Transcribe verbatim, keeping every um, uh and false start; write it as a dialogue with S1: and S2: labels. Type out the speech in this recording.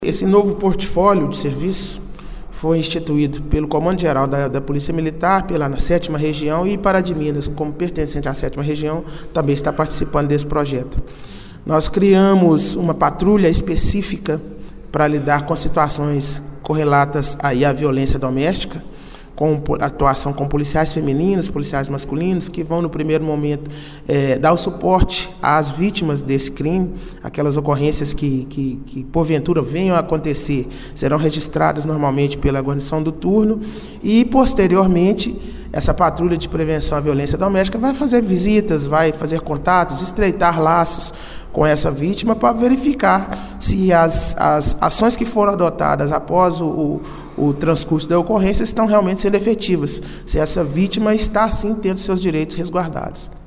S1: Esse novo portfólio de serviço foi instituído pelo Comando Geral da, da Polícia Militar, pela sétima Região, e Pará de Minas, como pertencente à sétima Região, também está participando desse projeto. Nós criamos uma patrulha específica para lidar com situações correlatas aí à violência doméstica, com atuação com policiais femininos, policiais masculinos, que vão, no primeiro momento, é, dar o suporte às vítimas desse crime. Aquelas ocorrências que, que, que, porventura, venham a acontecer, serão registradas normalmente pela guarnição do turno e, posteriormente, essa patrulha de prevenção à violência doméstica vai fazer visitas, vai fazer contatos, estreitar laços com essa vítima para verificar se as, as ações que foram adotadas após o, o, o transcurso da ocorrência estão realmente sendo efetivas, se essa vítima está, sim, tendo seus direitos resguardados.